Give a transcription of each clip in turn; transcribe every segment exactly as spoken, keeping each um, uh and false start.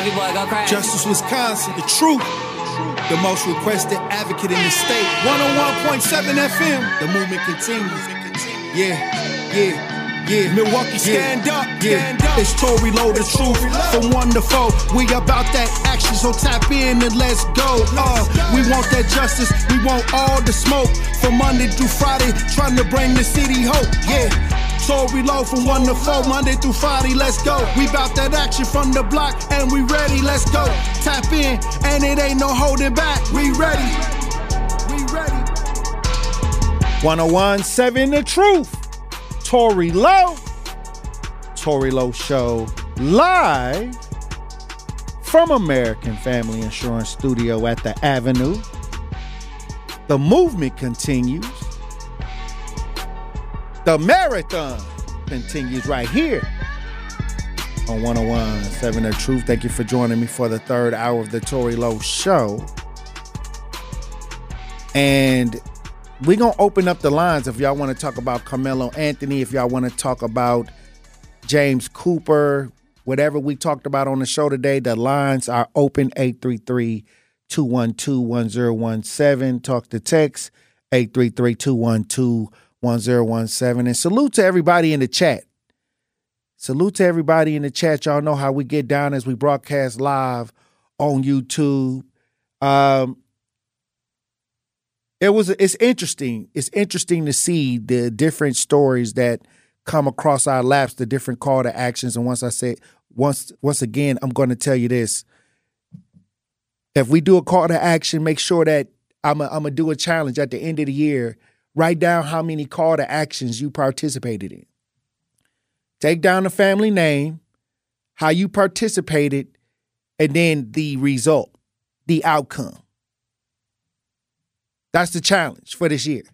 Wavy boy, go crazy. Justice Wisconsin, the truth. The most requested advocate in the state. one oh one point seven F M. The movement continues. Yeah, yeah, yeah. Milwaukee, stand yeah. up, stand yeah. up. It's Tory Lowe, the truth. From one to four, we about that action, so tap in and let's go. Uh, we want that justice, we want all the smoke. From Monday through Friday, trying to bring the city hope. Yeah. Tory Lowe from one to four, Monday through Friday, let's go. We bout that action from the block, and we ready, let's go. Tap in, and it ain't no holding back. We ready, we ready. one oh one point seven The Truth. Tory Lowe. Tory Lowe Show live from American Family Insurance Studio at the Avenue. The movement continues. The marathon continues right here on one oh one point seven The Truth. Thank you for joining me for the third hour of the Tory Lowe Show. And we're going to open up the lines if y'all want to talk about Carmelo Anthony, if y'all want to talk about James Cooper, whatever we talked about on the show today. The lines are open, eight three three, two one two, one oh one seven. Talk to text, eight three three, two one two, one oh one seven. And salute to everybody in the chat. Salute to everybody in the chat. Y'all know how we get down as we broadcast live on YouTube. Um, it was it's interesting. It's interesting to see the different stories that come across our laps, the different call to actions. And once I say once once again, I'm going to tell you this. If we do a call to action, make sure that I'm I'm gonna do a challenge at the end of the year. Write down how many call to actions you participated in. Take down the family name, how you participated, and then the result, the outcome. That's the challenge for this year.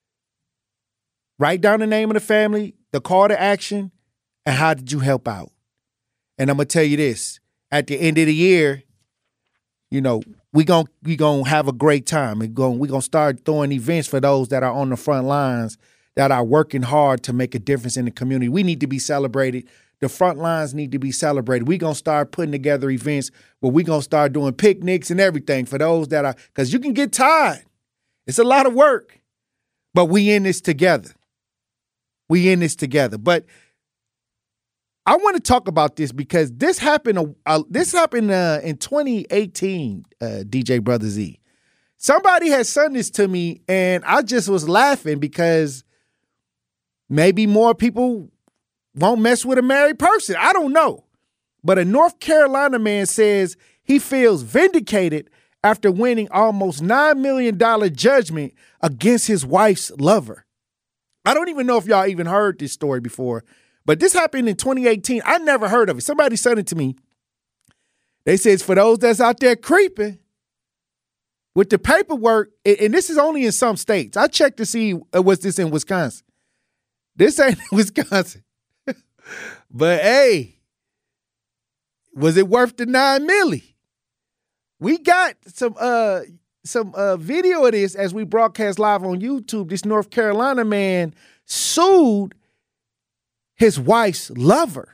Write down the name of the family, the call to action, and how did you help out? And I'm going to tell you this, at the end of the year, you know, we're going we gonna have a great time. We're going we gonna start throwing events for those that are on the front lines, that are working hard to make a difference in the community. We need to be celebrated. The front lines need to be celebrated. We're going to start putting together events where we're going to start doing picnics and everything for those that are, because you can get tired. It's a lot of work, but we in this together. We in this together. But I want to talk about this because this happened. Uh, this happened uh, in twenty eighteen. Uh, D J Brother Z. Somebody had sent this to me, and I just was laughing because maybe more people won't mess with a married person. I don't know, but a North Carolina man says he feels vindicated after winning almost nine million dollars judgment against his wife's lover. I don't even know if y'all even heard this story before. But this happened in twenty eighteen. I never heard of it. Somebody sent it to me. They said, for those that's out there creeping with the paperwork, and this is only in some states. I checked to see what's this in Wisconsin. This ain't in Wisconsin. But hey, was it worth the nine milli? We got some uh some uh video of this as we broadcast live on YouTube. This North Carolina man sued his wife's lover.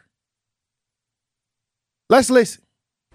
Let's listen.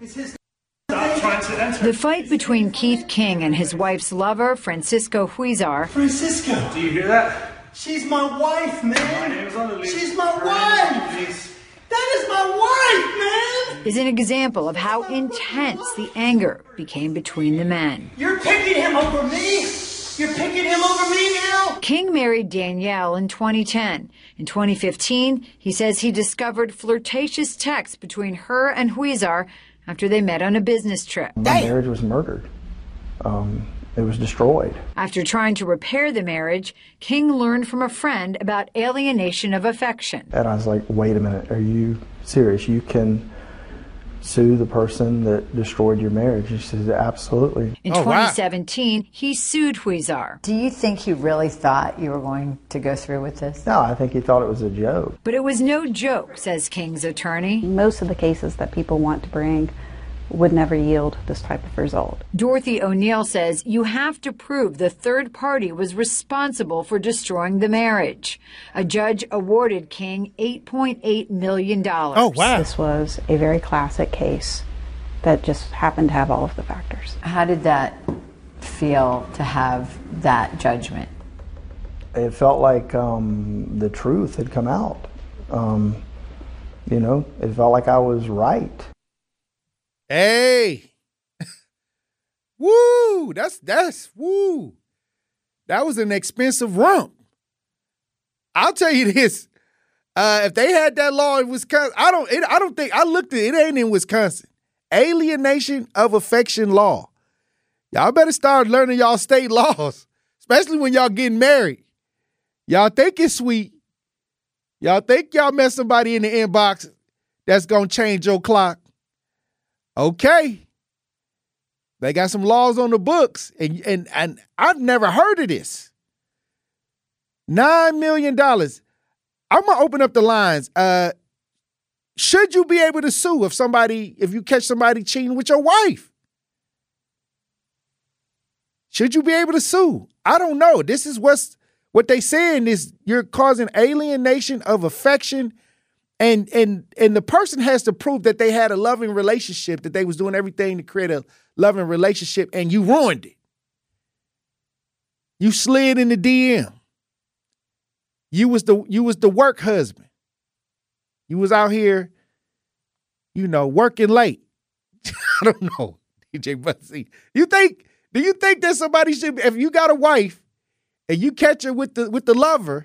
The fight between Keith King and his wife's lover, Francisco Huizar. Francisco, do you hear that? She's my wife, man. My name's on the list. She's my wife. Please. That is my wife, man. Is an example of how intense the anger became between the men. You're picking him over me. You're picking him over me now? King married Danielle in twenty ten. In twenty fifteen, he says he discovered flirtatious texts between her and Huizar after they met on a business trip. My marriage was murdered. Um, it was destroyed. After trying to repair the marriage, King learned from a friend about alienation of affection. And I was like, wait a minute, are you serious? You can sue the person that destroyed your marriage? She says, absolutely. In oh, twenty seventeen, wow. He sued Huizar. Do you think he really thought you were going to go through with this? No, I think he thought it was a joke. But it was no joke, says King's attorney. Most of the cases that people want to bring would never yield this type of result. Dorothy O'Neill says you have to prove the third party was responsible for destroying the marriage. A judge awarded King eight point eight million dollars. Oh, wow. This was a very classic case that just happened to have all of the factors. How did that feel to have that judgment? It felt like um, the truth had come out. Um, you know, it felt like I was right. Hey, woo! That's that's woo. That was an expensive rump. I'll tell you this: uh, if they had that law in Wisconsin, I don't. It, I don't think I looked at it. It ain't in Wisconsin. Alienation of affection law. Y'all better start learning y'all state laws, especially when y'all getting married. Y'all think it's sweet. Y'all think y'all met somebody in the inbox that's gonna change your clock. Okay. They got some laws on the books, and and and I've never heard of this. Nine million dollars. I'm gonna open up the lines. Uh, should you be able to sue if somebody, if you catch somebody cheating with your wife? Should you be able to sue? I don't know. This is what's what they saying is you're causing alienation of affection, and and and the person has to prove that they had a loving relationship, that they was doing everything to create a loving relationship, and you ruined it. You slid in the D M. You was the you was the work husband. You was out here, you know, working late. I don't know, D J Bussy. You think? Do you think that somebody should? If you got a wife and you catch her with the with the lover,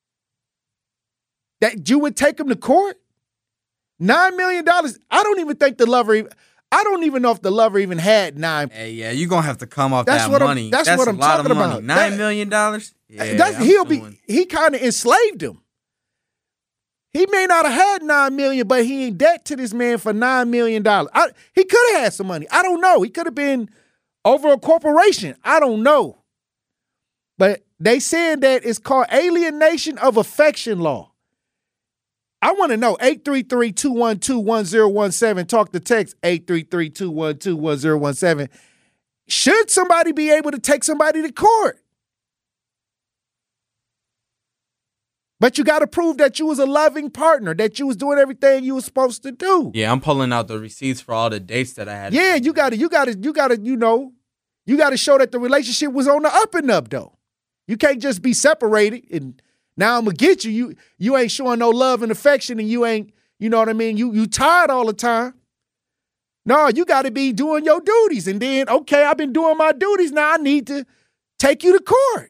that you would take him to court? Nine million dollars. I don't even think the lover. Even, I don't even know if the lover even had nine. Hey, yeah, you're gonna have to come off that's that what money. I'm, that's, that's what a I'm lot talking of money. about. Nine that, million dollars. Yeah, that's, I'm he'll suing. be. He kind of enslaved him. He may not have had nine million, but he in debt to this man for nine million dollars. I, he could have had some money. I don't know. He could have been over a corporation. I don't know. But they saying that it's called alienation of affection law. I want to know, eight three three, two one two, one zero one seven. Talk to text eight three three, two one two, one zero one seven. Should somebody be able to take somebody to court? But you got to prove that you was a loving partner, that you was doing everything you was supposed to do. Yeah, I'm pulling out the receipts for all the dates that I had. Yeah, you got to, you got to, you got to, you know, you got to show that the relationship was on the up and up, though. You can't just be separated and now I'm gonna get you. You you ain't showing no love and affection, and you ain't, you know what I mean? You you tired all the time. No, you got to be doing your duties, and then okay, I've been doing my duties. Now I need to take you to court.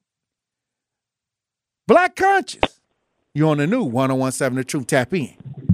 Black Conscious, you on the new one oh one seven The Truth. Tap in.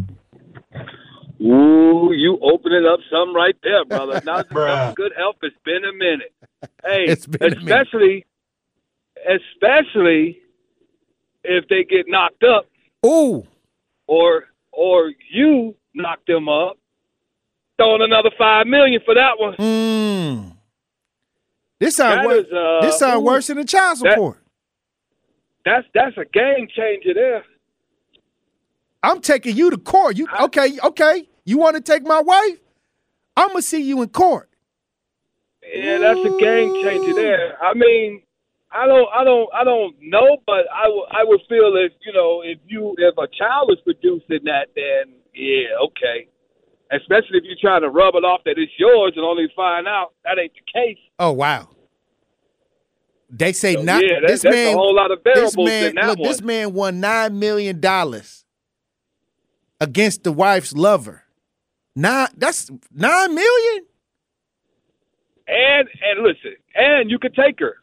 Ooh, you opening up something right there, brother. Now it's good help. It's been a minute. Hey, It's been a minute. especially, especially if they get knocked up, Ooh, or or you knock them up, throwing another five million for that one. mm. This sound That worse. is, uh, this sound ooh, worse than a child that- support. That's that's a game changer there. I'm taking you to court. You okay? Okay. You want to take my wife? I'm gonna see you in court. Yeah, that's a game changer there. I mean, I don't, I don't, I don't know, but I would, I would feel if you know, if you, if a child is producing that, then yeah, okay. Especially if you're trying to rub it off that it's yours and only find out that ain't the case. Oh wow. They say So, not yeah, that- this that's man. a whole lot of this variables man, in that look, one. this man won nine million dollars against the wife's lover. Nine. That's nine million. And and listen, and you could take her.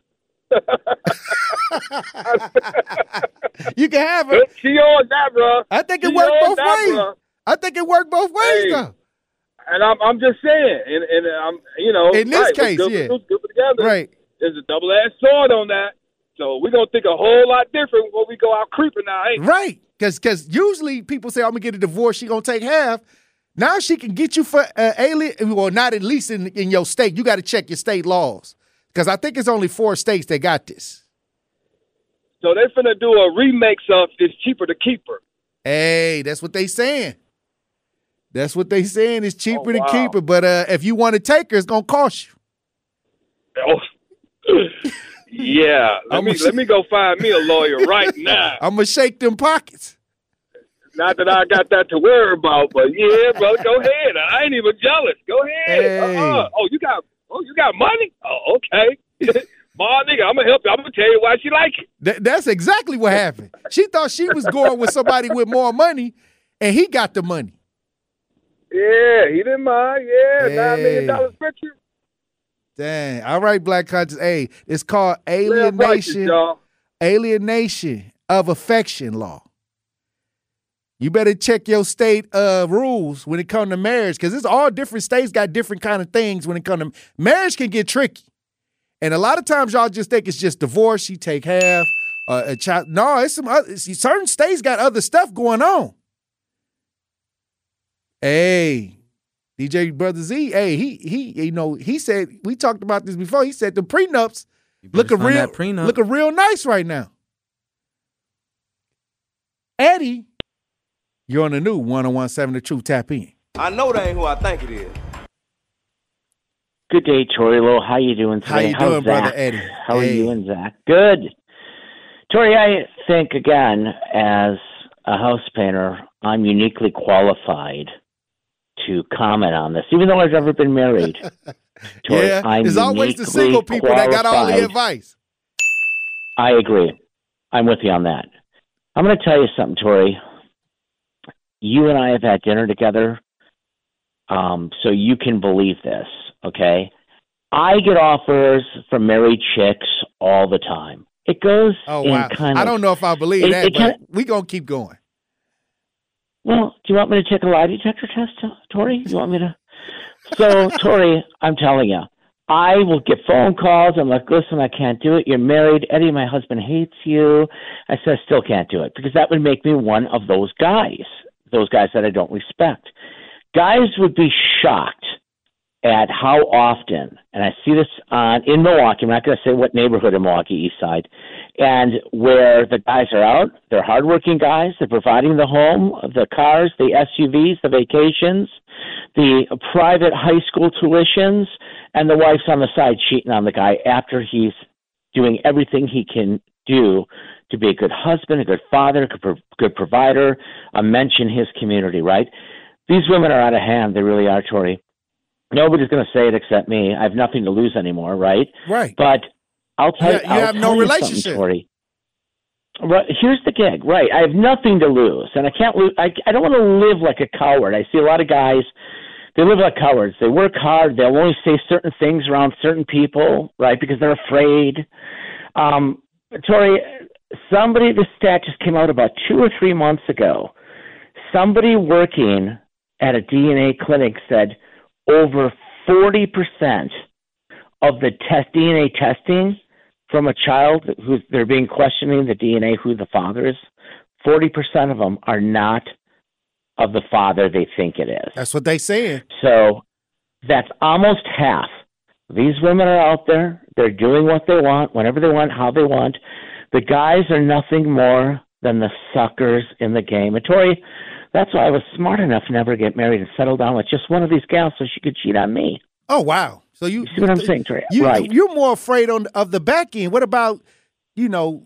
You can have her. She on that, bro. I think it She worked on both that, ways. bruh. I think it worked both ways Hey. though. And I'm, I'm just saying, and, and I'm, you know, In this right, case, we're good, yeah. we're good together. Right. There's a double-edged sword on that. So we're going to think a whole lot different when we go out creeping now, ain't we? Right. Because because usually people say, I'm going to get a divorce. She going to take half. Now she can get you for uh, alien. Well, not at least in, in your state. You got to check your state laws. Because I think it's only four states that got this. So they're finna do a remix of It's Cheaper to Keep Her. Hey, that's what they saying. That's what they saying. It's cheaper Oh, to wow. keep her. But uh, if you want to take her, it's going to cost you. Oh. Yeah. Let I'm me a- let me go find me a lawyer right now. I'm going to shake them pockets. Not that I got that to worry about, but yeah, bro, go ahead. I ain't even jealous. Go ahead. Hey. Uh-uh. Oh, you got oh, you got money? Oh, okay. Ma, nigga, I'm gonna help you. I'm gonna tell you why she like it. Th- that's exactly what happened. She thought she was going with somebody with more money, and he got the money. Yeah, he didn't mind. Yeah, Hey. nine million dollars richer. Dang. All right, Black Conscious. Hey, it's called Live righteous, alienation. y'all. Alienation of affection law. You better check your state uh, rules when it comes to marriage, because it's all different states got different kind of things when it comes to marriage. Can get tricky, and a lot of times y'all just think it's just divorce. You take half uh, a child. No, it's some other, see, certain states got other stuff going on. Hey, D J Brother Z. Hey, he he you know he said, we talked about this before. He said the prenups You better looking sign real that prenup. looking real nice right now. Eddie, you're on the new one oh one seven The Truth. Tap in. I know that ain't who I think it is. Good day, Tori Lowe. How you doing today? How you How's doing, Brother Zach? Eddie? How are Hey. you and Zach? Good. Tori, I think, again, as a house painter, I'm uniquely qualified to comment on this, even though I've never been married. Tori, Yeah, I'm there's always the uniquely single people that got all the qualified. advice. I agree. I'm with you on that. I'm going to tell you something, Tori. You and I have had dinner together, um, so you can believe this, okay? I get offers from married chicks all the time. It goes Oh, in wow. kind I of... don't know if I believe It- that, it but kinda- we going to keep going. Well, do you want me to take a lie detector test, Tori? You want me to? So, Tori, I'm telling you, I will get phone calls. I'm like, listen, I can't do it. You're married. Eddie, my husband hates you. I said, I still can't do it because that would make me one of those guys, those guys that I don't respect. Guys would be shocked at how often, and I see this on in Milwaukee, I'm not going to say what neighborhood in Milwaukee, East Side, and where the guys are out, they're hardworking guys, they're providing the home, the cars, the S U Vs, the vacations, the private high school tuitions, and the wife's on the side cheating on the guy after he's doing everything he can do to be a good husband, a good father, a good, pro- good provider, a mensch in his community, right? These women are out of hand. They really are, Tori. Nobody's going to say it except me. I have nothing to lose anymore, right? Right. But I'll tell You- you, you I'll have no tell you something, relationship. Tori. Right, here's the gig, right? I have nothing to lose, and I can't lose. I, I don't want to live like a coward. I see a lot of guys; they live like cowards. They work hard. They'll only say certain things around certain people, right? Because they're afraid. Um, Tori, somebody, the stat just came out about two or three months ago. Somebody working at a D N A clinic said over forty percent of the test D N A testing from a child who they're being questioning the D N A who the father is, forty percent of them are not of the father they think it is. That's what they saying. So that's almost half. These women are out there. They're doing what they want, whenever they want, how they want. The guys are nothing more than the suckers in the game. And Tori, that's why I was smart enough to never get married and settle down with just one of these gals so she could cheat on me. Oh, wow. So you, You see what I'm saying, Tori? You, Right. You're more afraid on of the back end. What about, you know,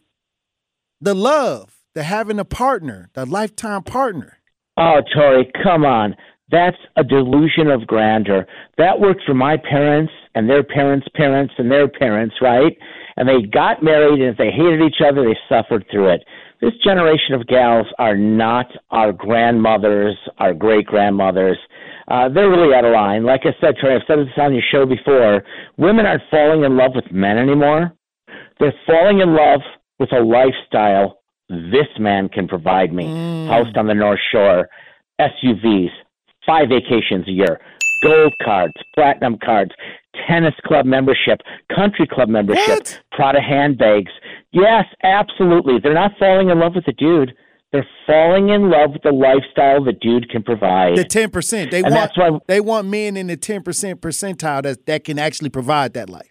the love, the having a partner, the lifetime partner? Oh, Tori, come on. That's a delusion of grandeur. That worked for my parents and their parents' parents and their parents, right? And they got married, and if they hated each other, they suffered through it. This generation of gals are not our grandmothers, our great-grandmothers. Uh, they're really out of line. Like I said, Tori, I've said this on your show before, women aren't falling in love with men anymore. They're falling in love with a lifestyle this man can provide me. Mm. House on the North Shore, S U Vs, five vacations a year, gold cards, platinum cards, tennis club membership, country club membership, What? Prada handbags. Yes, absolutely. They're not falling in love with the dude. They're falling in love with the lifestyle the dude can provide. The ten percent. They And want that's why- they want men in the ten percent percentile that that can actually provide that life.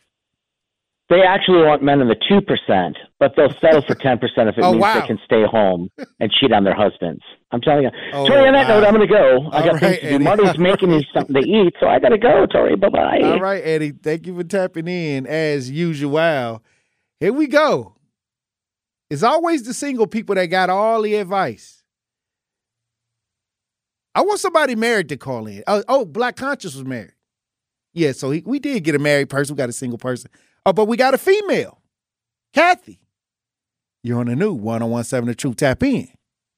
They actually want men in the two percent, but they'll settle for ten percent if it Oh, means wow. they can stay home and cheat on their husbands. I'm telling you. Oh, Tori, on that wow. note, I'm going to go. I All got right, things to do. Eddie. Mother's making me something to eat, so I got to go, Tori. Bye-bye. All right, Eddie. Thank you for tapping in as usual. Here we go. It's always the single people that got all the advice. I want somebody married to call in. Oh, oh Black Conscious was married. Yeah, so he, we did get a married person. We got a single person. Oh, but we got a female. Kathy. You're on the new one oh one seven The Truth. Tap in.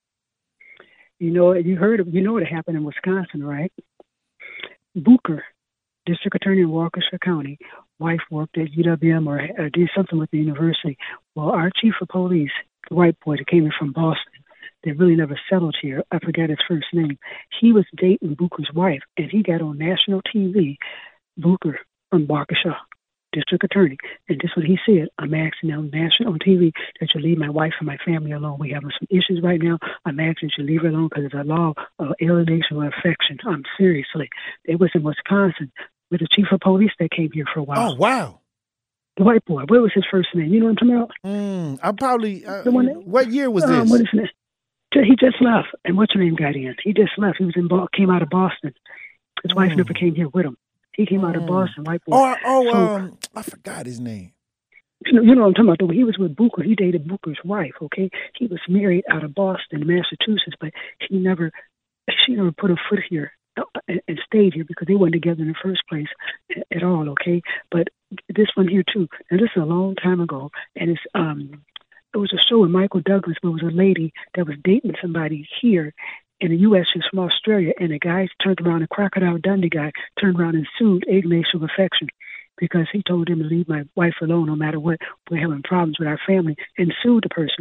You know, you heard of, you know what happened in Wisconsin, right? Booker, district attorney in Waukesha County, wife worked at U W M or, or did something with the university. Well, our chief of police, the white boy that came in from Boston, they really never settled here. I forget his first name. He was dating Booker's wife, and he got on national T V, Booker from Waukesha, district attorney. And this is what he said. I'm asking on national on T V that you leave my wife and my family alone. We having some issues right now. I'm asking you to leave her alone because it's a law of alienation or affection. I'm seriously. It was in Wisconsin with the chief of police that came here for a while. Oh, wow. The white boy. What was his first name? You know what I'm talking about? Mm, I'm probably, uh, the one that, what year was um, this? What is it? He just left. And what's your name got in? He just left. He was in, came out of Boston. His wife Mm. never came here with him. He came out of Boston, white boy. Oh, oh, So, um, I forgot his name. You know, you know what I'm talking about. Though. He was with Booker. He dated Booker's wife, okay? He was married out of Boston, Massachusetts, but he never, she never put a foot here and, and stayed here because they weren't together in the first place at all, okay? But this one here, too. Now, this is a long time ago, and it's, um, it was a show with Michael Douglas where it was a lady that was dating somebody here in the U S She's from Australia, and the guy turned around, a Crocodile Dundee guy turned around and sued Alienation of Affection because he told him to leave my wife alone no matter what. We're having problems with our family, and sued the person.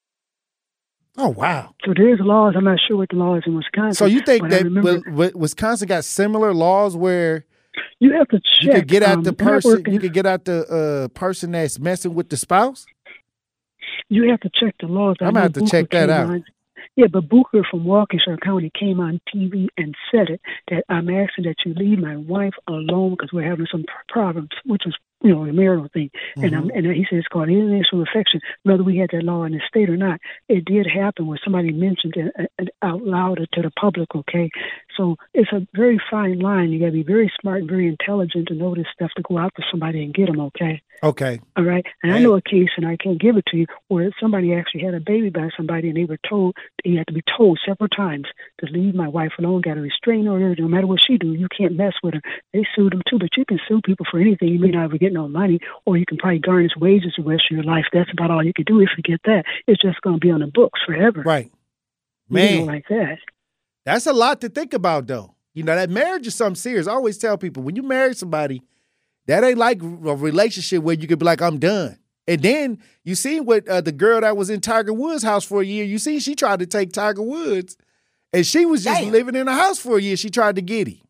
Oh, wow. So there's laws. I'm not sure what the law is in Wisconsin. So you think but I that remember- Wi- Wi- Wisconsin got similar laws where you have to check. you could get at um, the when I person, worked in- you could get at the uh, person that's messing with the spouse? You have to check the laws. I I'm know gonna have to Booker check that came out. on- Yeah, but Booker from Waukesha County came on T V and said it, that I'm asking that you leave my wife alone because we're having some pr- problems, which was, you know, a marital thing. And Mm-hmm. um, and he said it's called alienation of affection. Whether we had that law in the state or not, it did happen when somebody mentioned it uh, out loud to the public, okay? So it's a very fine line. You got to be very smart and very intelligent to know this stuff to go out to somebody and get them, okay? Okay. All right. And I Hey. know a case, and I can't give it to you, where somebody actually had a baby by somebody, and they were told, he had to be told several times to leave my wife alone, got a restraining order, no matter what she do, you can't mess with her. They sued them too, but you can sue people for anything. You may not ever get no money, or you can probably garnish wages the rest of your life. That's about all you can do if you get that. It's just going to be on the books forever. Right. You Man. know, like that. That's a lot to think about, though. You know, that marriage is something serious. I always tell people, when you marry somebody, that ain't like a relationship where you could be like, I'm done. And then you see what uh, the girl that was in Tiger Woods' house for a year, you see she tried to take Tiger Woods, and she was just Damn. living in a house for a year. She tried to get him.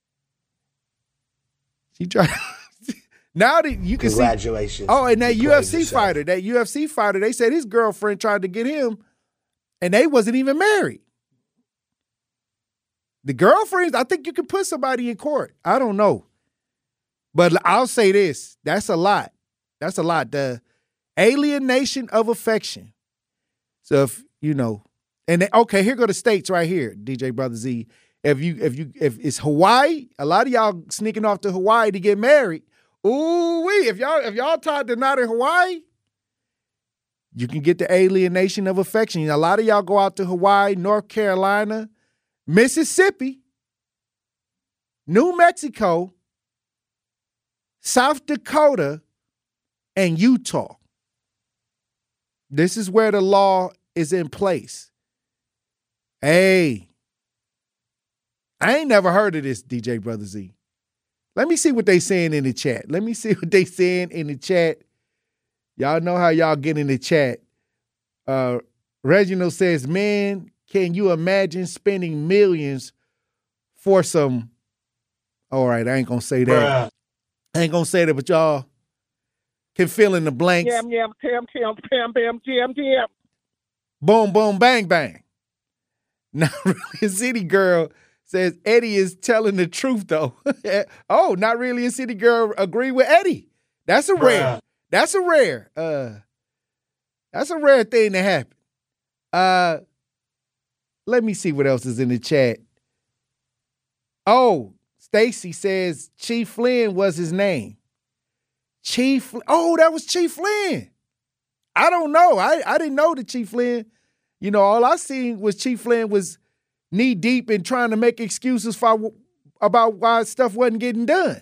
She tried. Now that you can see. Congratulations. Oh, and that You U F praise C yourself. fighter, that U F C fighter, they said his girlfriend tried to get him, and they wasn't even married. The girlfriends, I think you can put somebody in court. I don't know. But I'll say this. That's a lot. That's a lot. The alienation of affection. So if, you know, and then, okay, here go the states right here, D J Brother Z. If you, if you, if it's Hawaii, a lot of y'all sneaking off to Hawaii to get married. Ooh wee, if y'all, if y'all tied the knot in Hawaii, you can get the alienation of affection. A lot of y'all go out to Hawaii, North Carolina, Mississippi, New Mexico, South Dakota, and Utah. This is where the law is in place. Hey, I ain't never heard of this, D J Brother Z. Let me see what they saying in the chat. Let me see what they saying in the chat. Y'all know how y'all get in the chat. Uh, Reginald says, man, can you imagine spending millions for some? All right, I ain't gonna say that. Bruh. I ain't gonna say that, but y'all can fill in the blanks. Yam, yam, tam, tam, pam, pam, jam, jam. Boom, boom, bang, bang. Not really a city girl says Eddie is telling the truth, though. Oh, not really a city girl agree with Eddie. That's a rare. Bruh. That's a rare. Uh, that's a rare thing to happen. Uh, let me see what else is in the chat. Oh, Stacy says Chief Flynn was his name. Chief. Oh, that was Chief Flynn. I don't know. I, I didn't know the Chief Flynn. You know, all I seen was Chief Flynn was knee deep in trying to make excuses for about why stuff wasn't getting done.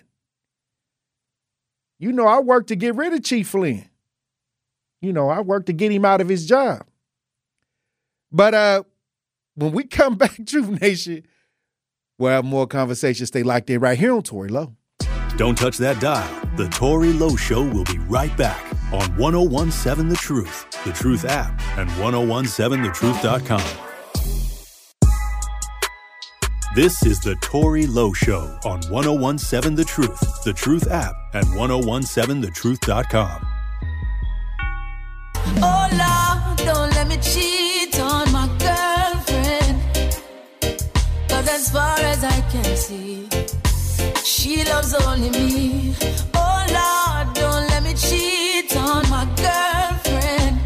You know, I worked to get rid of Chief Flynn. You know, I worked to get him out of his job. But uh, when we come back, Truth Nation, we'll have more conversations. Stay locked in right here on Tory Lowe. Don't touch that dial. The Tory Lowe Show will be right back on one oh one seven The Truth, The Truth app, and ten seventeen the truth dot com. This is the Tory Lowe Show on ten seventeen The Truth, The Truth app, and ten seventeen the truth dot com. Oh, Lord, don't let me cheat on my girlfriend. Cause as far as I can see, she loves only me. Oh, Lord, don't let me cheat on my girlfriend.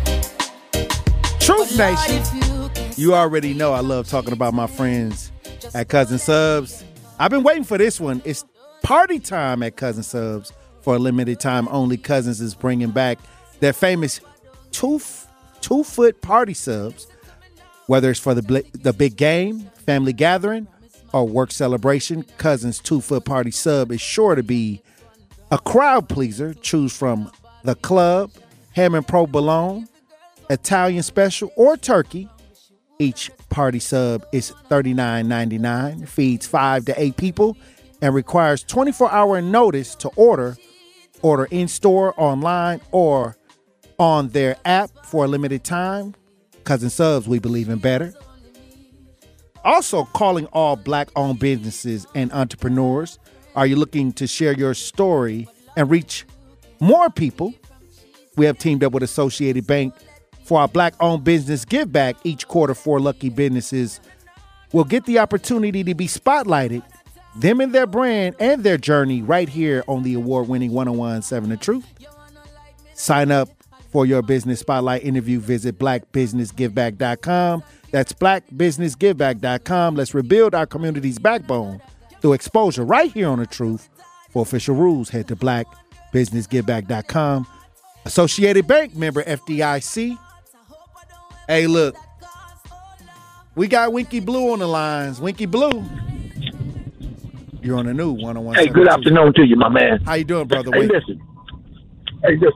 Truth Nation, you already know I love talking about my friends at Cousin Subs. I've been waiting for this one. It's party time at Cousin Subs for a limited time only. Cousins is bringing back their famous two two foot party subs, whether it's for the the big game, family gathering, or work celebration. Cousins two foot party sub is sure to be a crowd pleaser. Choose from the club, ham and provolone, Italian special, or turkey. Each party sub is thirty-nine ninety-nine, feeds five to eight people, and requires twenty-four hour notice to order. Order in-store, online, or on their app for a limited time. Cousin Subs, we believe in better. Also calling all black-owned businesses and entrepreneurs. Are you looking to share your story and reach more people? We have teamed up with Associated Bank for our black-owned business give back. Each quarter, four lucky businesses will get the opportunity to be spotlighted, them and their brand and their journey, right here on the award-winning ten seventeen The Truth. Sign up for your business spotlight interview. Visit black business give back dot com. That's black business give back dot com. Let's rebuild our community's backbone through exposure right here on The Truth. For official rules, head to black business give back dot com. Associated Bank, member F D I C. Hey, look, we got Winky Blue on the lines. Winky Blue, you're on the new one oh one. Hey, good afternoon to you, my man. How you doing, brother? Hey, Wink? listen. Hey, listen.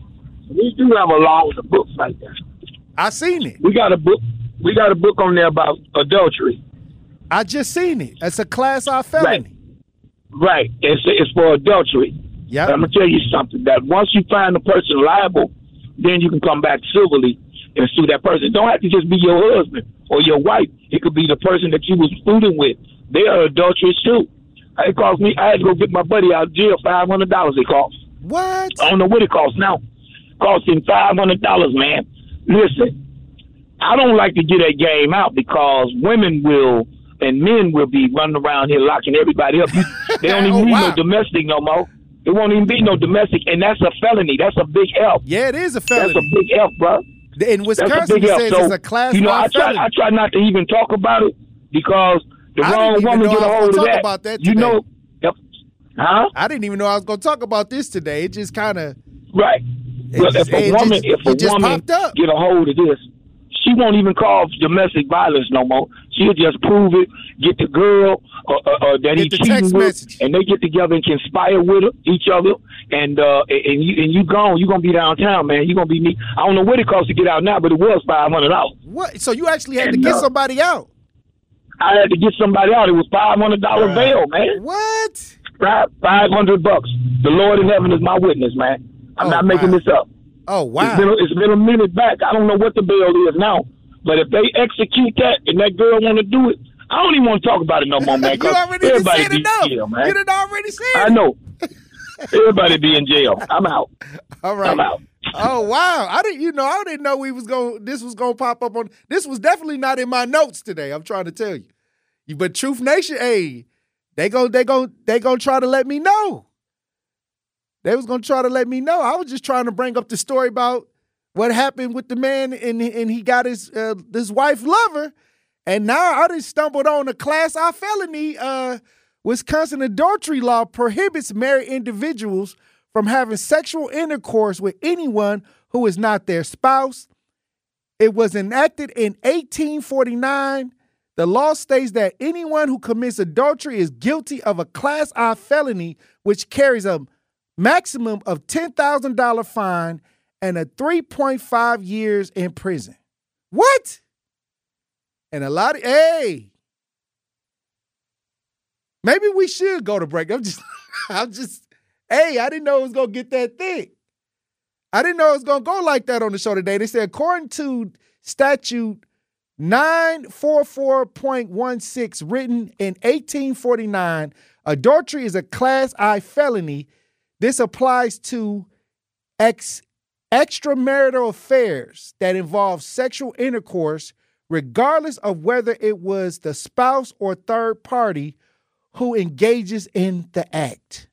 We do have a law with the books like that. I seen it. We got a book. We got a book on there about adultery. I just seen it. It's a class R felony. Right. right. It's it's for adultery. Yeah. I'm gonna tell you something. That once you find the person liable, then you can come back civilly and sue that person. It don't have to just be your husband or your wife. It could be the person that you was fooling with. They are adulterous too. It cost me. I had to go get my buddy out of jail. Five hundred dollars. It cost. What? I don't know what it costs now. Cost him five hundred dollars, man. Listen, I don't like to get that game out because women will and men will be running around here locking everybody up. You, they don't even oh, need wow. no domestic no more. There won't even be no domestic, and that's a felony. That's a big F. Yeah, it is a felony. That's a big F, bro. In Wisconsin, it says so, it's a class You know, I try, felony. I try not to even talk about it because the I wrong woman get a hold of that. About that you know, yep. Huh? I didn't even know I was going to talk about this today. It just kind of right. Well, if a woman, just, if a woman get a hold of this, she won't even call domestic violence no more. She'll just prove it, get the girl uh, uh, that he's cheating with, and they get together and conspire with her, each other, and uh, and you and you gone. You're gonna be downtown, man. You're gonna be me. I don't know what it costs to get out now, but it was five hundred dollars. What? So you actually had and, to get uh, somebody out? I had to get somebody out. It was five hundred dollar bail, man. What? Five five hundred bucks. The Lord in heaven is my witness, man. I'm oh, not wow. making this up. Oh, wow. It's been, it's been a minute back. I don't know what the bail is now. But if they execute that and that girl want to do it, I don't even want to talk about it no more, man. You already everybody said be enough. in jail, man. You done already said I know. Everybody be in jail. I'm out. All right. I'm out. Oh, wow. I didn't, you know, I didn't know we was going, this was going to pop up on, this was definitely not in my notes today. I'm trying to tell you. But Truth Nation, hey, they go, they go, they going to try to let me know. They was going to try to let me know. I was just trying to bring up the story about what happened with the man and and he got his uh, his wife lover. And now I just stumbled on a class R felony. Uh, Wisconsin adultery law prohibits married individuals from having sexual intercourse with anyone who is not their spouse. It was enacted in eighteen forty-nine. The law states that anyone who commits adultery is guilty of a Class I felony, which carries a maximum of ten thousand dollars fine and a three point five years in prison. What? And a lot of, hey, maybe we should go to break. I'm just, I'm just, hey, I didn't know it was going to get that thick. I didn't know it was going to go like that on the show today. They said, according to statute nine forty-four point one six, written in eighteen forty-nine, adultery is a Class I felony. This applies to ex extramarital affairs that involve sexual intercourse, regardless of whether it was the spouse or third party who engages in the act.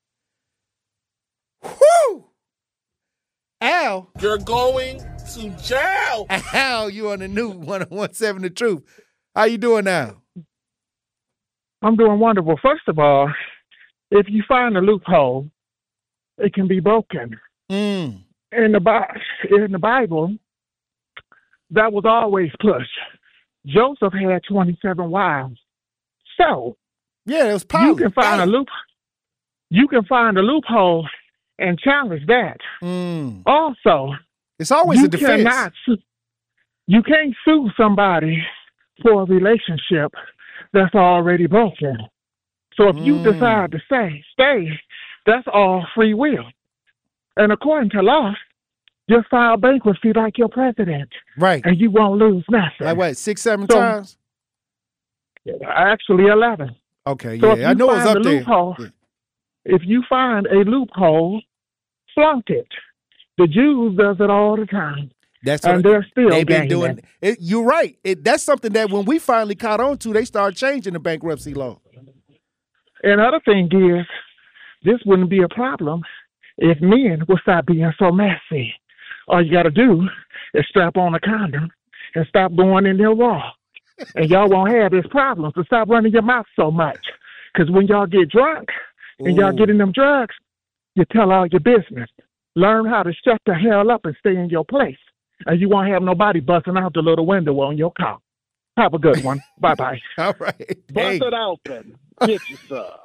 Whew! Al. You're going to jail. Al, you on the new one oh one seven The Truth. How you doing now? I'm doing wonderful. First of all, if you find a loophole, it can be broken. Mm. In the, Bi- in the Bible, that was always pushed. Joseph had twenty-seven wives. So, yeah, it was poly. You can find a loop. You can find a loophole and challenge that. Mm. Also, it's always a defense. Cannot sue, you can't sue somebody for a relationship that's already broken. So if mm. you decide to stay, stay, that's all free will. And according to law, just file bankruptcy like your president. Right. And you won't lose nothing. Like what, six, seven so, times? Actually, eleven. Okay, so yeah. I know it's up there. Loophole, yeah. If you find a loophole, flunk it. The Jews does it all the time. That's and what they're still they've been doing. It. It, you're right. It, that's something that when we finally caught on to, they started changing the bankruptcy law. And other thing is, this wouldn't be a problem if men would stop being so messy. All you got to do is strap on a condom and stop going in there raw. And y'all won't have this problem. So stop running your mouth so much. Because when y'all get drunk and Ooh. y'all get in them drugs, you tell all your business. Learn how to shut the hell up and stay in your place. And you won't have nobody busting out the little window on your car. Have a good one. Bye-bye. All right. Bust hey. it open. Get yourself.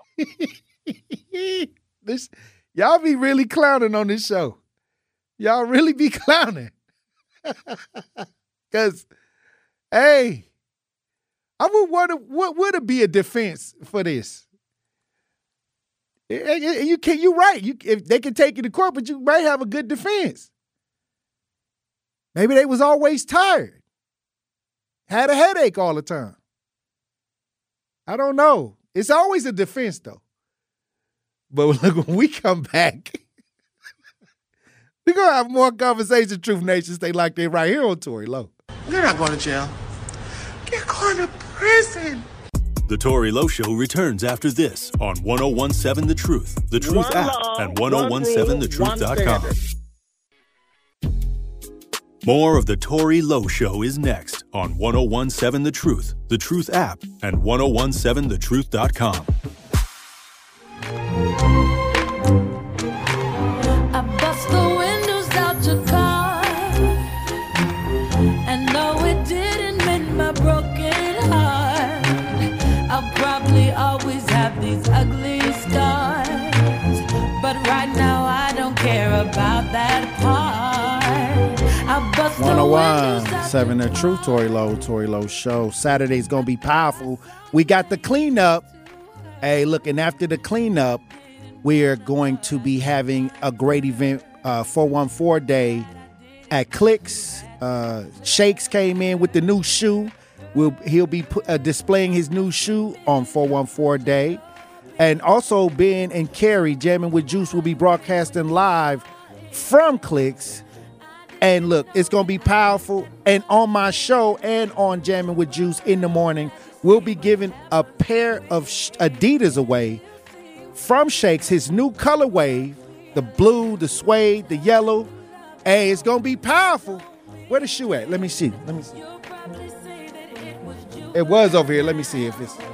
This, y'all be really clowning on this show. Y'all really be clowning. Because, hey, I would wonder, what would it be a defense for this? You can, you're right. You, if they can take you to court, but you might have a good defense. Maybe they was always tired. Had a headache all the time. I don't know. It's always a defense, though. But look, when we come back, we're going to have more conversation, Truth Nation. Stay like they right here on Tory Lowe. You're not going to jail. You're going to prison. The Tory Lowe Show returns after this on ten seventeen The Truth, The Truth one app, law, and ten seventeen the truth dot com. Standard. More of The Tory Lowe Show is next on ten seventeen The Truth, The Truth app, and ten seventeen the truth dot com. I bust the windows out your car, and no, it didn't mend my broken heart. I'll probably always have these ugly scars, but right now I don't care about that part. I'll bust the windows out seven The Truth, Tory Lowe, Tory Lowe Show. Saturday's gonna be powerful. We got the cleanup. Hey, look, and after the cleanup, we're going to be having a great event, uh, four one four Day at Clicks. Uh, Shakes came in with the new shoe. We'll, he'll be put, uh, displaying his new shoe on four one four Day. And also Ben and Carrie, Jamming with Juice, will be broadcasting live from Clicks. And look, it's going to be powerful. And on my show and on Jamming with Juice in the morning, we'll be giving a pair of Adidas away from Shakes, his new colorway, the blue, the suede, the yellow. Hey, it's going to be powerful. Where the shoe at? Let me see. Let me see. It was over here. Let me see if it's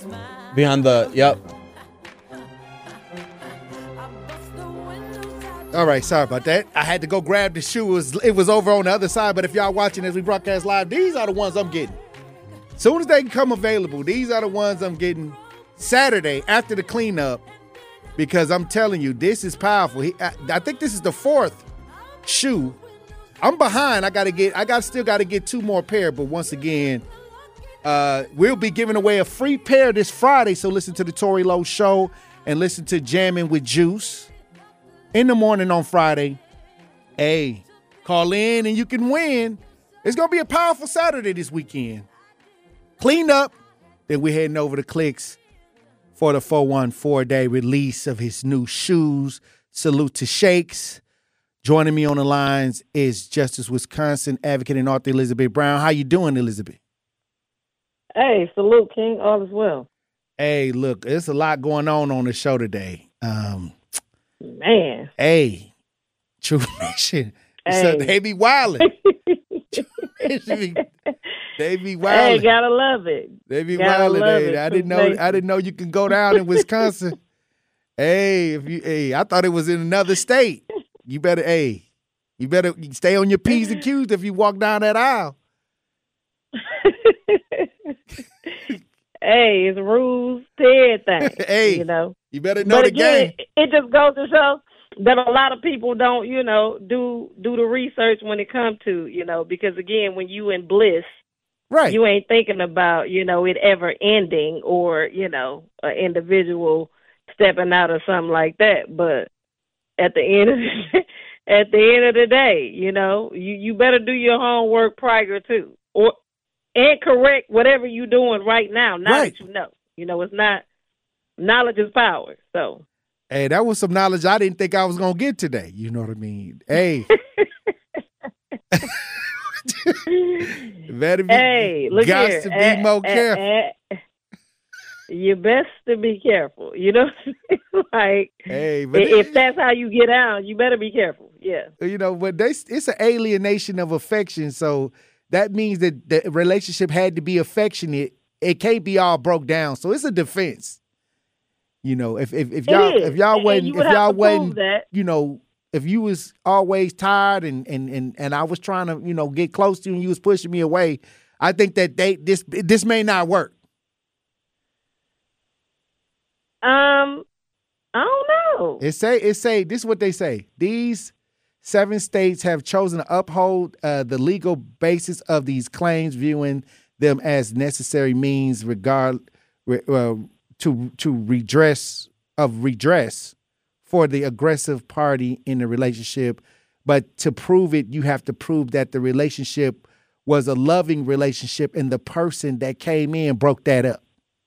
behind the, yep. All right, sorry about that. I had to go grab the shoe. It was, it was over on the other side, but if y'all watching as we broadcast live, these are the ones I'm getting. As soon as they come available, these are the ones I'm getting Saturday after the cleanup, because I'm telling you, this is powerful. He, I, I think this is the fourth shoe. I'm behind. I got to get, I got still got to get two more pair, but once again, uh, we'll be giving away a free pair this Friday, so listen to the Tory Lowe Show and listen to Jammin' with Juice in the morning on Friday. Hey, call in and you can win. It's going to be a powerful Saturday this weekend. Clean up. Then we're heading over to Clicks for the four one four day release of his new shoes. Salute to Shakes. Joining me on the lines is Justice Wisconsin advocate and author Elizabeth Brown. How you doing, Elizabeth? Hey, salute, King. All is well. Hey, look, there's a lot going on on the show today. Um, Man. Hey, True Nation. Hey. So they be wildin'. They be wildin'. Hey, gotta love it. They be gotta wildin'. love Hey, it. I didn't know. Nation. I didn't know you can go down in Wisconsin. Hey, if you, hey, I thought it was in another state. You better, hey, you better stay on your P's and Q's if you walk down that aisle. Hey, it's rules to everything. Hey, you know. You better know but the again, game. It just goes to show that a lot of people don't, you know, do do the research when it comes to, you know, because again, when you in bliss, right, you ain't thinking about, you know, it ever ending or, you know, an individual stepping out or something like that. But at the end of the, at the end of the day, you know, you, you better do your homework prior to, or and correct whatever you're doing right now. Now Right. that you know, you know, it's not knowledge is power. So. Hey, that was some knowledge I didn't think I was gonna get today. You know what I mean? Hey. Better be, Hey, look got here. to be Eh, more eh, careful. eh, you best to be careful. You know, like Hey, but if, if that's how you get out, you better be careful. Yeah. You know, but they, it's an alienation of affection. So that means that the relationship had to be affectionate. It can't be all broke down. So it's a defense. You know, if if, if It y'all is. if y'all And wasn't you if would have y'all to prove wasn't that. you know, if you was always tired and and and and I was trying to, you know, get close to you and you was pushing me away, I think that they this this may not work. Um, I don't know. It say it say this is what they say. These seven states have chosen to uphold uh, the legal basis of these claims, viewing them as necessary means regard re, uh, to to redress of redress for the aggressive party in the relationship. But to prove it, you have to prove that the relationship was a loving relationship and the person that came in broke that up.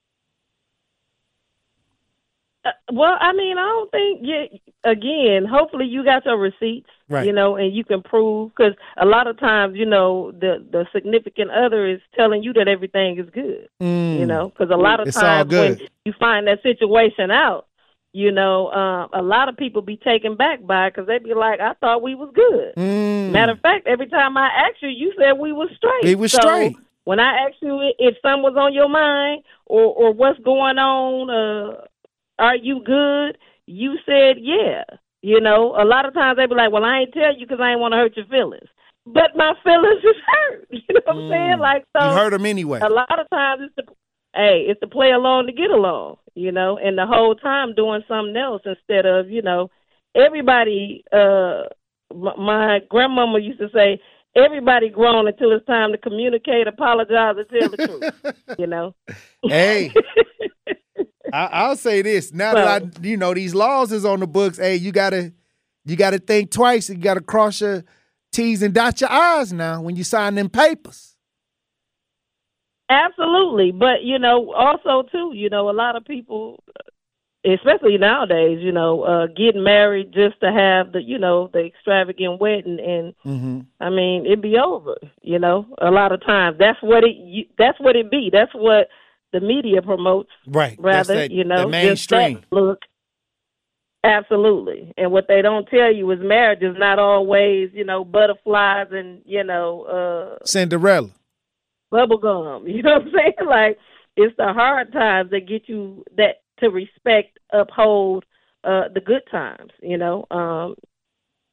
Uh, well, I mean, I don't think, you, again, hopefully you got your receipts, Right. you know, and you can prove, because a lot of times, you know, the, the significant other is telling you that everything is good, Mm. you know, because a lot of It's all times when good. you find that situation out, you know, uh, a lot of people be taken back by it because they be like, I thought we was good. Mm. Matter of fact, every time I asked you, you said we was straight. We was So straight. when I asked you if something was on your mind or, or what's going on, uh, are you good? You said, yeah. You know, a lot of times they be like, well, I ain't tell you because I ain't want to hurt your feelings. But my feelings is hurt. You know what I'm saying? Like, so You hurt them anyway. a lot of times it's the, hey, it's to play along to get along, you know, and the whole time doing something else instead of, you know, everybody, uh, m- my grandmama used to say, everybody grown until it's time to communicate, apologize, and tell the truth, you know? Hey, I, I'll say this. Now that I, you know, these laws is on the books, hey, you gotta, you gotta think twice. You gotta cross your T's and dot your I's now when you sign them papers. Absolutely. But, you know, also, too, you know, a lot of people, especially nowadays, you know, uh, getting married just to have the, you know, the extravagant wedding. And, Mm-hmm. I mean, it be over, you know, a lot of times. That's what it, you, that's what it be. That's what the media promotes. Right. Rather, That's that- you know, the just that mainstream. look. Absolutely. And what they don't tell you is marriage is not always, you know, butterflies and, you know, uh, Cinderella. bubble gum. You know what I'm saying? Like, it's the hard times that get you that to respect, uphold uh, the good times, you know. Um,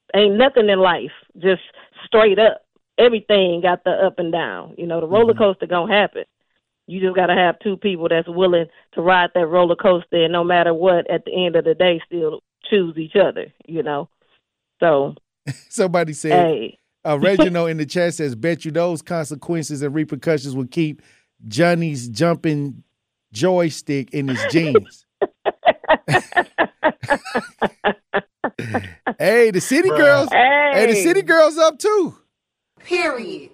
ain't nothing in life just straight up. Everything got the up and down. You know, the roller coaster gonna happen. You just gotta have two people that's willing to ride that roller coaster, and no matter what, at the end of the day, still choose each other. You know, so somebody said, hey. uh, Reginald in the chat says, "Bet you those consequences and repercussions will keep Johnny's jumping joystick in his jeans." Hey, the city Bruh. girls. Hey. hey, the city girls up too. Period.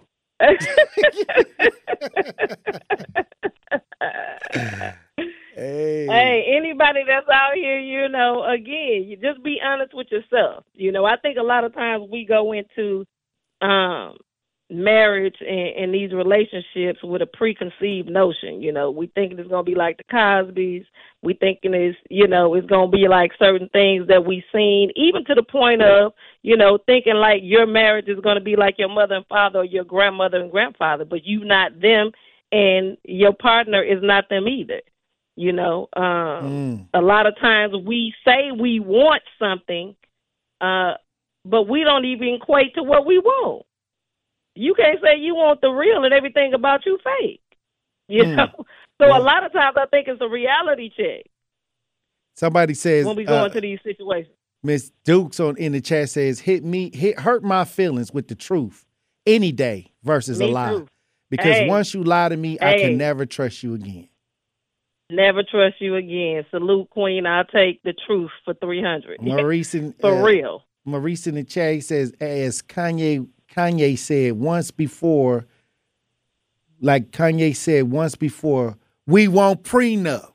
Hey. Hey, anybody that's out here, you know, again, you just be honest with yourself. You know, I think a lot of times we go into um, marriage and, and these relationships with a preconceived notion. You know, we thinking it's going to be like the Cosbys. We thinking it's, you know, it's going to be like certain things that we've seen, even to the point of, you know, thinking like your marriage is going to be like your mother and father or your grandmother and grandfather, but you not them and your partner is not them either. You know, um, mm. a lot of times we say we want something, uh, but we don't even equate to what we want. You can't say you want the real and everything about you fake. You mm. know, so yeah. a lot of times I think it's a reality check. Somebody says when we go uh, into these situations. Miss Dukes on in the chat says, "Hit me, hit hurt my feelings with the truth any day versus me a lie, too. because hey. once you lie to me, hey. I can never trust you again." Never trust you again. Salute, Queen. I'll take the truth for three hundred. Maurice in, for uh, real. Maurice in the chat says, as Kanye Kanye said once before, like Kanye said once before, we want prenup.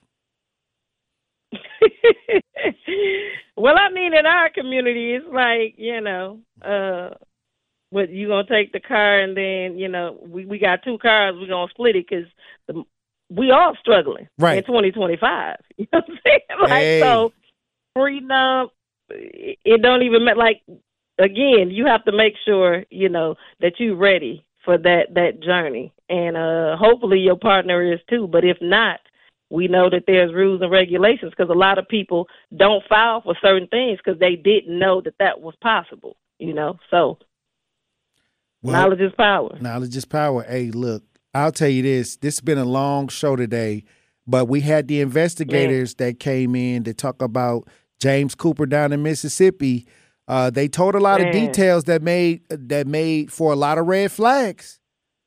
Well, I mean, in our community, it's like, you know, uh, what you gonna take the car and then, you know, we, we got two cars, we're gonna split it because the we all struggling right. in twenty twenty-five. You know what I'm saying? Like, hey. so, prenup, it don't even matter. Like, again, you have to make sure, you know, that you're ready for that, that journey. And uh, hopefully your partner is too. But if not, we know that there's rules and regulations because a lot of people don't file for certain things because they didn't know that that was possible, you know? So, well, knowledge is power. Knowledge is power. Hey, look. I'll tell you this, this has been a long show today, but we had the investigators yeah. that came in to talk about James Cooper down in Mississippi. Uh, they told a lot Man. of details that made that made for a lot of red flags.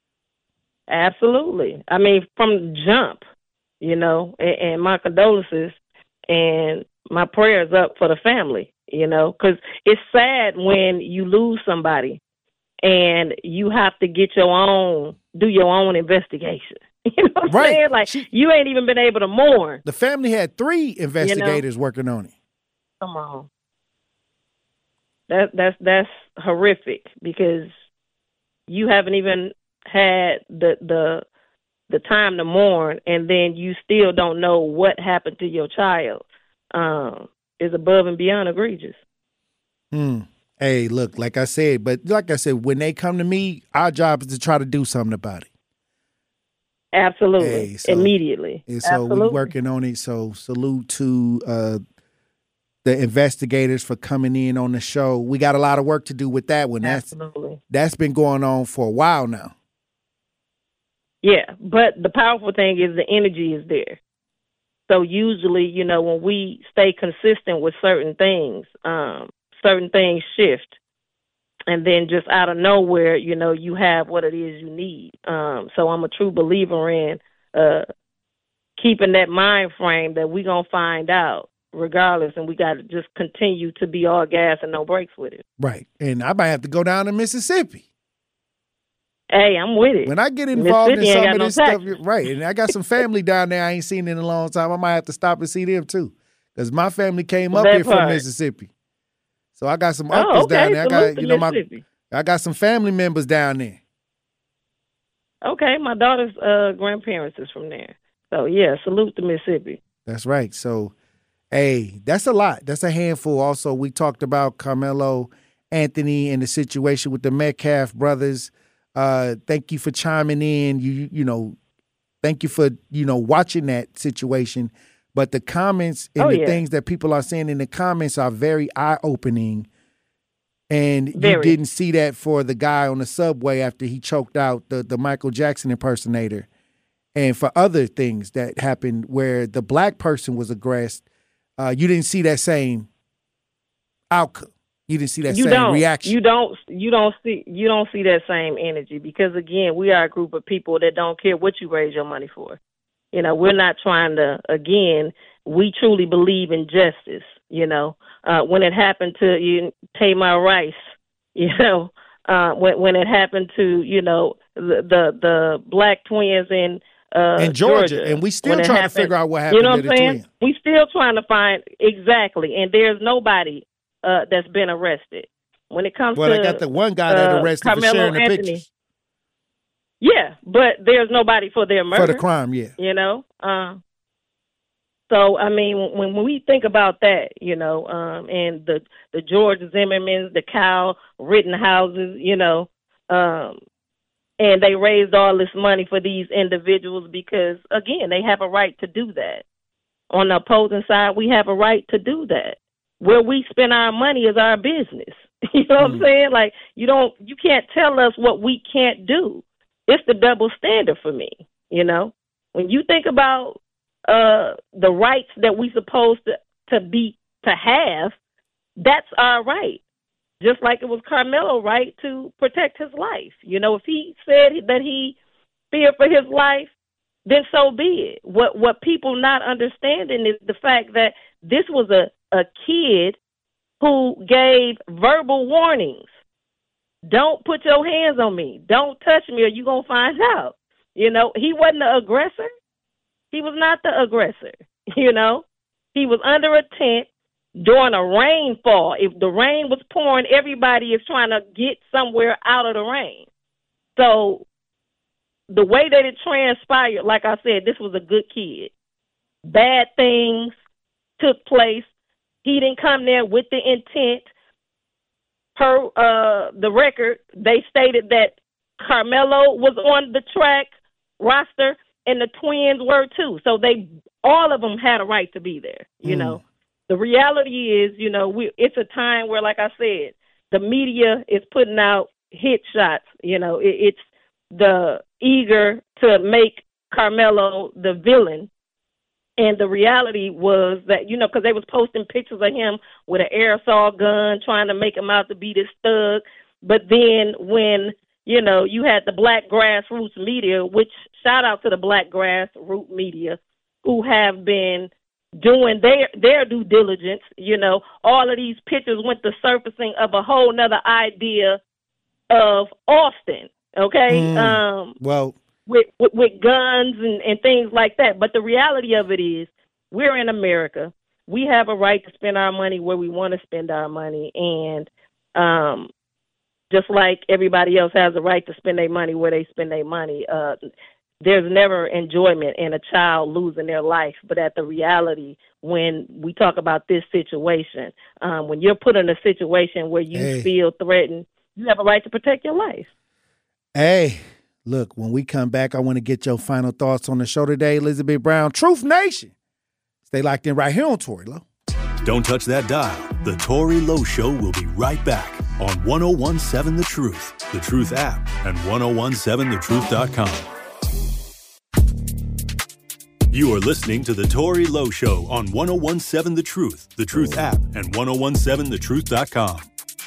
Absolutely. I mean, from jump, you know, and, and my condolences and my prayers up for the family, you know, because it's sad when you lose somebody and you have to get your own, do your own investigation. You know what I'm right. saying? Like, she, you ain't even been able to mourn. The family had three investigators you know? working on it. Come on. That, that's, that's horrific because you haven't even had the, the, the time to mourn, and then you still don't know what happened to your child. Um, is above and beyond egregious. Hmm. Hey, look, like I said, but like I said, when they come to me, our job is to try to do something about it. Absolutely. Hey, so, Immediately. And so Absolutely. we're working on it. So salute to uh, the investigators for coming in on the show. We got a lot of work to do with that one. That's, Absolutely. That's been going on for a while now. Yeah, but the powerful thing is the energy is there. So usually, you know, when we stay consistent with certain things, um, certain things shift, and then just out of nowhere, you know, you have what it is you need. Um, so I'm a true believer in uh, keeping that mind frame that we're going to find out regardless, and we got to just continue to be all gas and no brakes with it. Right. And I might have to go down to Mississippi. Hey, I'm with it. When I get involved in some of this no stuff, right, and I got some family down there I ain't seen in a long time, I might have to stop and see them too, because my family came up that here part. from Mississippi. So I got some oh, uncles okay. down there. I Salute got you know my I got some family members down there. Okay, my daughter's uh, grandparents is from there. So yeah, salute to Mississippi. That's right. So, hey, that's a lot. That's a handful. Also, we talked about Carmelo Anthony and the situation with the Metcalf brothers. Uh, thank you for chiming in. You you know, thank you for you know watching that situation. But the comments and oh, the yeah. things that people are saying in the comments are very eye-opening And Very. you didn't see that for the guy on the subway after he choked out the, the Michael Jackson impersonator. And for other things that happened where the black person was aggressed, uh, you didn't see that same outcome. You didn't see that you same don't, reaction. You don't. You don't see. You don't see that same energy because again, we are a group of people that don't care what you raise your money for. You know, we're not trying to. Again, we truly believe in justice. You know, uh, when it happened to you, Tamir Rice. You know, uh, when when it happened to you know the the, the black twins in. Uh, in Georgia, Georgia, and we still trying happened, to figure out what happened you know to what the I'm saying? twins. We still trying to find exactly, and there's nobody uh, that's been arrested. When it comes well, to I got the one guy that uh, arrested Carmelo for sharing the Anthony. pictures. Yeah, but there's nobody for their murder. For the crime, yeah. You know? Uh, so, I mean, when, when we think about that, you know, um, and the, the George Zimmermans, the Kyle Rittenhouses, you know, um, and they raised all this money for these individuals because, again, they have a right to do that. On the opposing side, we have a right to do that. Where we spend our money is our business. You know what mm. I'm saying? Like, you don't, you can't tell us what we can't do. It's the double standard for me, you know? When you think about uh, the rights that we supposed to, to be, to have, that's our right. Just like it was Carmelo's right to protect his life. You know, if he said that he feared for his life, then so be it. What what people not understanding is the fact that this was a, a kid who gave verbal warnings. Don't put your hands on me. Don't touch me or you're going to find out. You know, he wasn't the aggressor. He was not the aggressor. You know, he was under a tent. During a rainfall, if the rain was pouring, everybody is trying to get somewhere out of the rain. So the way that it transpired, like I said, this was a good kid. Bad things took place. He didn't come there with the intent. Per uh, the record, they stated that Carmelo was on the track roster and the twins were too. So they, all of them had a right to be there, you mm. know. The reality is, you know, we it's a time where, like I said, the media is putting out hit shots. You know, it, it's the eager to make Carmelo the villain. And the reality was that, you know, because they was posting pictures of him with an aerosol gun trying to make him out to be this thug. But then when, you know, you had the black grassroots media, which shout out to the black grassroots media who have been doing their their due diligence, you know, all of these pictures went to surfacing of a whole nother idea of Austin, okay? Mm, um, well, with, with with guns and, and things like that. But the reality of it is we're in America. We have a right to spend our money where we want to spend our money. And um, just like everybody else has a right to spend their money where they spend their money, uh, there's never enjoyment in a child losing their life. But at the reality, when we talk about this situation, um, when you're put in a situation where you hey. feel threatened, you have a right to protect your life. Hey, look, when we come back, I want to get your final thoughts on the show today. Elizabeth Brown, Truth Nation. Stay locked in right here on Tory Lowe. Don't touch that dial. The Tory Lowe Show will be right back on one oh one seven The Truth, The Truth app, and ten seventeen the truth dot com. You are listening to The Tory Lowe Show on ten seventeen The Truth, The Truth app, and ten seventeen the truth dot com.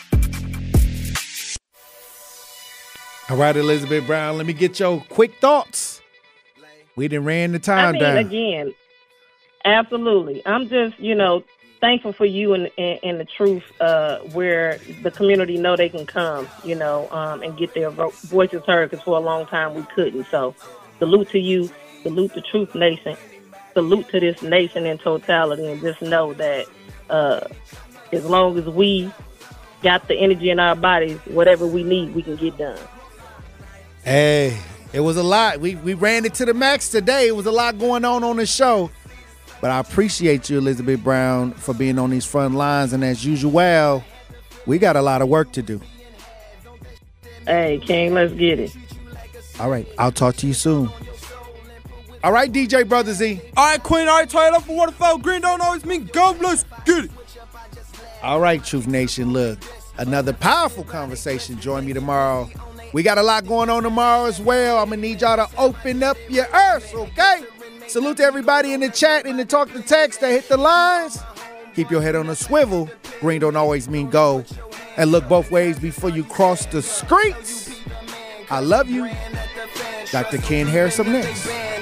All right, Elizabeth Brown, let me get your quick thoughts. We done ran the time I mean, down. Again, absolutely. I'm just, you know, thankful for you and, and, and the truth uh, where the community know they can come, you know, um, and get their vo- voices heard, because for a long time we couldn't. So salute to you. Salute the Truth Nation. Salute to this nation in totality, and just know that uh, as long as we got the energy in our bodies, whatever we need, we can get done. Hey, it was a lot. We we ran it to the max today. It was a lot going on on the show. But I appreciate you, Elizabeth Brown, for being on these front lines. And as usual, we got a lot of work to do. Hey, King, let's get it. All right. I'll talk to you soon. All right, D J Brother Z. All right, Queen. All right, Toilet for Waterfowl. Green don't always mean go. Let's get it. All right, Truth Nation. Look, another powerful conversation. Join me tomorrow. We got a lot going on tomorrow as well. I'm going to need y'all to open up your ears, okay? Salute to everybody in the chat and the talk to text that hit the lines. Keep your head on a swivel. Green don't always mean go. And look both ways before you cross the streets. I love you. Doctor Ken Harris up next.